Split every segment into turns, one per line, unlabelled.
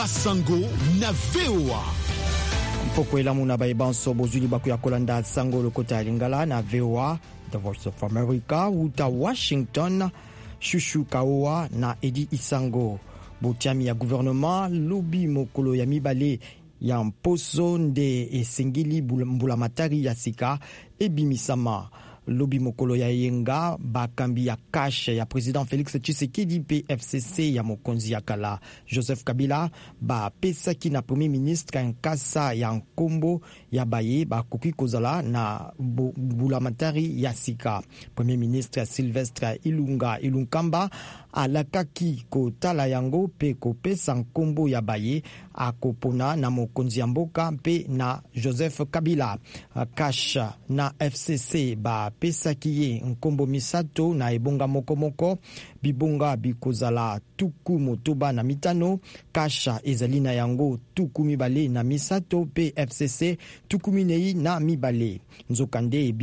Basango na VOA.
Mpoko elamu na baibanso bozuli baku ya kolanda sango lokota ya lingala na VOA, The Voice of America, uta Washington, Chouchou Kaoua na Edi Isango. Botiami ya gouvernement, lobi mokolo ya mibale ya mposo nde esengili mbulamatari ya sika ebimisama. Lobi mokolo ya yenga bakambi ya cash ya président Félix Tshisekedi PFCC ya mokonzi ya kala Joseph Kabila ba pesaki na premier ministre nkasa ya nkombo ya baye bakoki kozala na bulamatari ya sika. Premier ministre Sylvestre Ilunkamba alakaki kotala yango pe kopesa nkombo ya baye akopona na mokonzi ya mboka pe na Joseph Kabila. Cash na FCC ba pesaki ye nkombo misato na ebonga mokomoko bibonga bikozala tuku motoba na mitano. Kasha ezali na yango tuku mibale na misato pe FCC tuku minei na mibale. Nzokande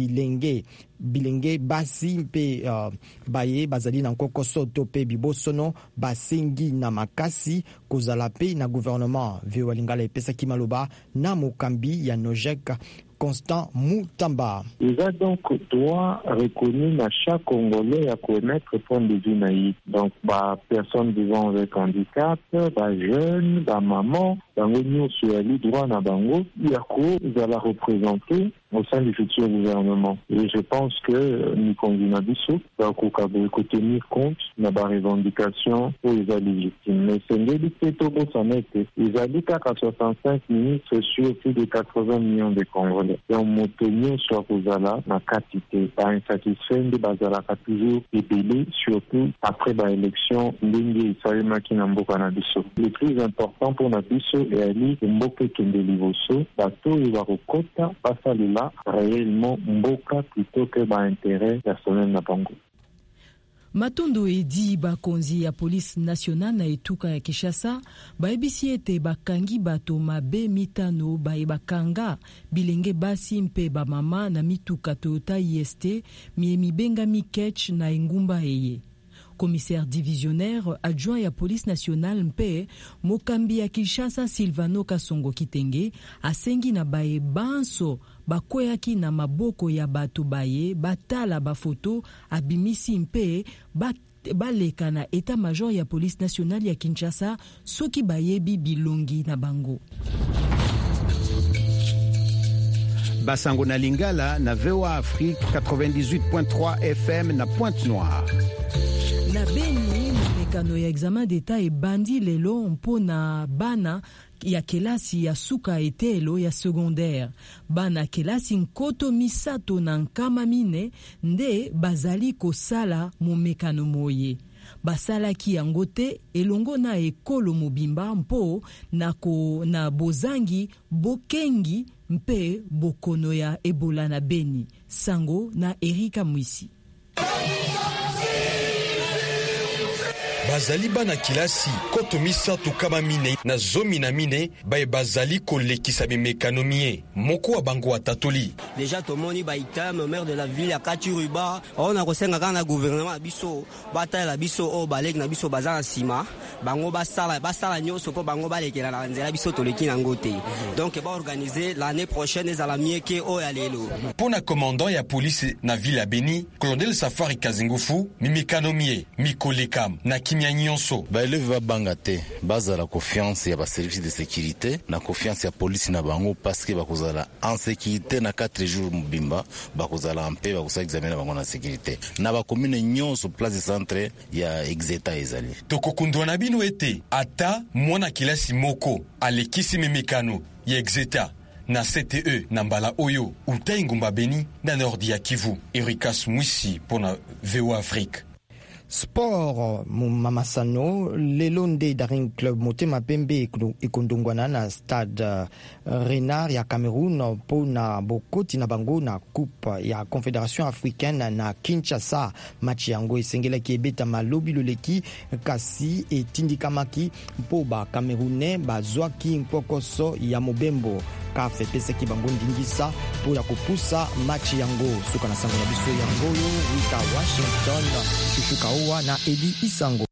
bilenge basi pe baye bazali na nkoko soto pe bibosono basengi na makasi kozala pe na gouvernement. VOA Lingala epesaki maloba na mokambi ya Nojek Constant Moutamba.
Il a donc droit reconnu à chaque Congolais à connaître point de vue naïf. Donc, personnes vivant avec handicap, jeunes, maman, bango sur le droit na bango, yako va représenter au sein du futur gouvernement. Et je pense que Nikongi Bisso va tenir compte de la revendication pour les légitimes. Mais c'est l'élite Togo Sanete. Ils habitent à 65 ministres sur plus de 80 millions de Congolais. Et on monte sur Kozala, la quantité, par insatisfait de Bazala, a toujours épelé, surtout après l'élection d'Ingi Isaïma Kinamboka Nabiso. Le plus important pour Nabiso est Ali Mboke Kendelivoso, bateau et Warokota, passe là réellement Mboka plutôt que intérêt personnel na Bango.
Matondo edi bakonzi ya police nationale na etuka ya Kinshasa baebisi ete bakangi bato mabe mitano bakanga bilenge basi mpe bamama na mituka Toyota IST mibenga miketch na engumba eye. Commissaire divisionnaire adjoint ya police nationale mpe mokambi ya Kinshasa Silvano Kasongo Kitenge asengi na baye banso bakweyaki na maboko ya bato baye batala bafoto abimisi mpe baleka na état-major ya police nationale ya Kinshasa soki bayebi bilongi na bango.
Basango na Lingala na VOA Afrique 98.3 FM na Pointe-Noire.
Na Beni, mekano ya examen d'etat ebandi lelo mpona bana ya kelasi ya suka etelo ya secondaire. Bana kelasi nkoto misato na nkama mine nde bazali kosala mekano moye. Basalaki yango te elongo na ekolo mobimba mpo na bozangi bokengi mpe bokono ya Ebola na Beni. Sango na Erika Mwisi.
Bazali bana kilasi koto misato kama mine na zomi na mine bae bazali kolekisa mekanomie moko wa bango wa tatoli.
Déjà tomoni baitam maire de la ville ya Katiruba on a kosenga kana gouvernement biso bata la biso o balek na biso bazana sima bango basala nyoso po bango balekela na nzela biso toleki na ngote. Donc ba organiser l'année prochaine za la mieke o ya lelo.
Pona commandant ya police na ville ya Beni, Colonel Safari Kazingufu, mekanomie mikolekam na nyonso
baeleve babangate bazala confiance ya ba service de sécurité na confiance ya police na bango parce que bakozala en sécurité na 4 jours mobimba bakozala en paix bakosa examiner bango na sécurité na ba commune nyonso place de centre ya exeta ezali
tokokundwa na bino ete ata mwana kilasi moko alekisi mekano ya exeta na CTE na mbala oyo utai ngumba Beni na nordi ya Kivu. Erikas Mwisi pona VOA Afrique.
Sport Mamasano lelonde daring club Motema Pembe ikondongwana na stade Renard ya Cameroun pona bokoti na bango na coupe ya Confédération africaine na Kinshasa. Match yango esengela ki ebeta malobi loleki kasi etindikamaki mpo ba Camerounais bazwaki mpokoso ya mobembo kafe pese ki bango ndingisa po ya kupusa match yango suka na sango na biso yango wika Washington Chouchou Kaoua na Edi Isango.